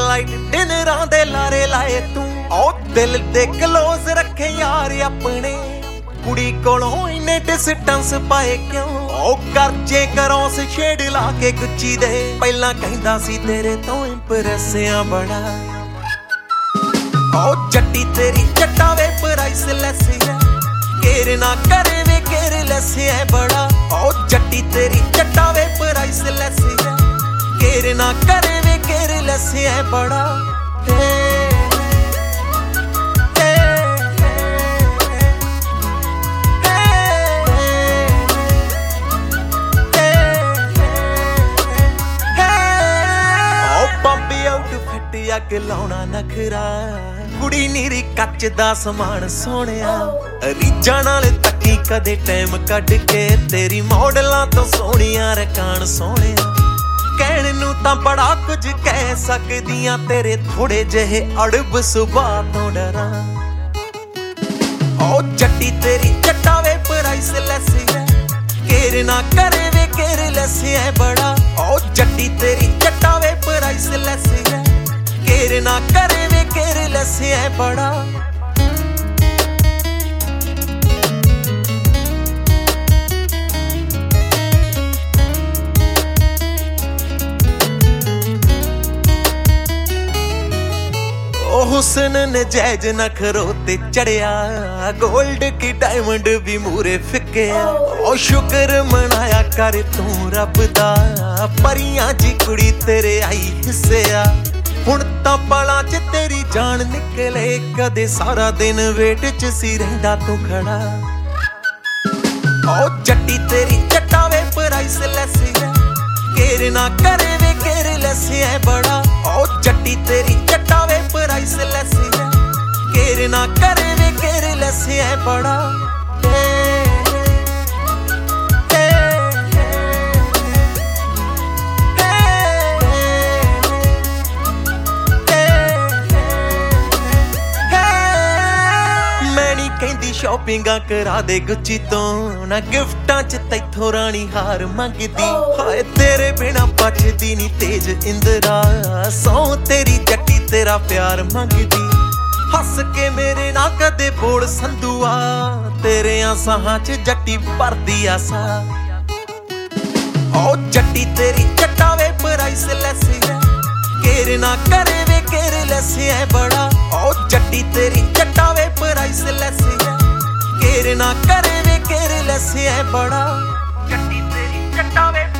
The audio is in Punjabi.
ਲਾਈਟ ਡਿਨਰਾਂ ਦੇ ਲਾਰੇ ਲਾਏ ਤੂੰ ਉਹ ਦਿਲ ਦੇ ਕਲੋਜ਼ ਰੱਖੇ ਯਾਰ ਆਪਣੇ ਕੁੜੀ ਕੋਲੋਂ ਇੰਨੇ ਡਿਸਟੈਂਸ ਪਾਏ ਕਿਉਂ ਉਹ ਕਰਜੇ ਕਰੋਂ ਸ਼ੇਡ ਲਾ ਕੇ ਗੁੱਚੀ ਦੇ ਪਹਿਲਾਂ ਕਹਿੰਦਾ ਸੀ ਤੇਰੇ ਤੋਂ ਇੰਪ੍ਰੈਸ ਆ ਬੜਾ ਉਹ ਜੱਟੀ ਤੇਰੀ ਜੱਟਾ ਵੇ ਪ੍ਰਾਈਸਲੈਸ ਹੈ ਕੇਰ ਨਾ ਕਰੇ ਵੇ ਕੇਅਰਲੈਸ ਹੈ ਬੜਾ ਉਹ ਜੱਟੀ ਤੇਰੀ ਜੱਟਾ ਵੇ ਪ੍ਰਾਈਸਲੈਸ ਹੈ ਕੇਰ ਨਾ ਕਰੇ ਵੇ ਕੇਅਰਲੈਸ ਹੈ ਬੜਾ ਅੱਗ ਲਾਉਣਾ ਨਖਰਾ ਕੁੜੀ ਨੀਰੀ ਕੱਚ ਦਾ ਸਮਾਨ ਸੋਹਣਿਆ ਰੀਝਾਂ ਨਾਲ ਤੱਕੀ ਕਦੇ ਟਾਈਮ ਕੱਢ ਕੇ ਤੇਰੀ ਮਾਡਲਾਂ ਤੋਂ ਸੋਹਣੀਆਂ ਰਕਾਨ ਸੋਹਣਿਆ ਕਹਿਣ ਨੂੰ ਤਾਂ ਬੜਾ ਕੁਝ ਕਹਿ ਸਕਦੀਆਂ ਤੇਰੇ ਥੋੜੇ ਜਿਹੇ ਅੜਬ ਸੁਭਾਅ ਤੋਂ ਡਰਾਂ ਉਹ ਜੱਟੀ ਤੇਰੀ ਜੱਟਾ ਵੇ ਪ੍ਰਾਈਸਲੈਸ ਹੈ ਕੇਰ ਨਾ ਕਰੇ ਵੇ ਕੇਅਰਲੈਸ ਹੈ ਬੜਾ ਉਹ ਜੱਟੀ ਤੇਰੀ ਜੱਟਾ ਵੇ ਪ੍ਰਾਈਸਲੈਸ ਹੈ ਕੇਰ ਨਾ ਕਰੇ ਵੇ ਕੇਅਰਲੈਸ ਹੈ ਬੜਾ ਉਹ ਹੁਸਨ ਨਜਾਇਜ਼ ਨਖਰੋ ਤੇ ਚੜਿਆ ਗੋਲਡ ਕੀ ਡਾਇਮੰਡ ਵੀ ਮੂਰੇ ਫਿੱਕਿਆ ਉਹ ਸ਼ੁਕਰ ਮਨਾਇਆ ਕਰ ਤੂੰ ਰੱਬ ਦਾ ਪਰੀਆਂ ਜੀ ਕੁੜੀ ਤੇਰੇ ਆਈ ਹਿੱਸਿਆ ਹੁਣ ਤਾਂ ਪਲਾਂ 'ਚ ਤੇਰੀ ਜਾਨ ਨਿਕਲੇ ਕਦੇ ਸਾਰਾ ਦਿਨ ਵੇਟ 'ਚ ਸੀ ਰਹਿੰਦਾ ਤੂੰ ਖੜਾ ਉਹ ਜੱਟੀ ਤੇਰੀ ਜੱਟਾ ਵੇ ਪ੍ਰਾਈਸਲੈਸ ਹੈ ਕੇਰ ਨਾ ਕਰੇ ਵੇ ਕੇਅਰਲੈਸ ਹੈ ਬੜਾ ਉਹ ਜੱਟੀ ਤੇਰੀ ਜੱਟਾ ਵੇ ਪ੍ਰਾਈਸਲੈਸ ਹੈ ਕੇਰ ਨਾ ਕਰੇ ਵੇ ਕੇਅਰਲੈਸ ਹੈ ਬੜਾ ਕਹਿੰਦੀ ਸ਼ਾਪਿੰਗਾਂ ਕਰਾ ਦੇ ਗੁੱਚੀ ਤੋਂ ਨਾ ਗਿਫਟਾਂ 'ਚ ਤੈਥੋਂ ਰਾਣੀ ਹਾਰ ਮੰਗਦੀ ਹਾਏ ਤੇਰੇ ਬਿਨਾ ਬਚਦੀ ਨੀ ਤੇਜ ਇੰਦਰਾ ਸੌ ਤੇਰੀ ਜੱਟੀ ਤੇਰਾ ਪਿਆਰ ਮੰਗਦੀ ਹੱਸ ਕੇ ਮੇਰੇ ਨਾਲ ਕਦੇ ਬੋਲ ਸੰਧੂਆ ਤੇਰਿਆਂ ਸਾਹਾਂ 'ਚ ਜੱਟੀ ਭਰਦੀ ਆਸਾ ਉਹ ਜੱਟੀ ਤੇਰੀ ਜੱਟਾ ਵੇ ਪ੍ਰਾਈਸਲੈਸ ਹੈ ਕੇਰ ਨਾ ਕਰੇ ਵੇ ਕੇਅਰਲੈਸ ਹੈ ਬੜਾ ਉਹ ਜੱਟੀ ਤੇਰੀ ਜੱਟਾ ਵੇ ਪ੍ਰਾਈਸਲੈਸ ਹੈ ਕੇਰ ਨਾ ਕਰੇ ਵੇ ਕੇਅਰਲੈਸ ਹੈ ਬੜਾ ਜੱਟੀ ਤੇਰੀ ਜੱਟਾ ਵੇ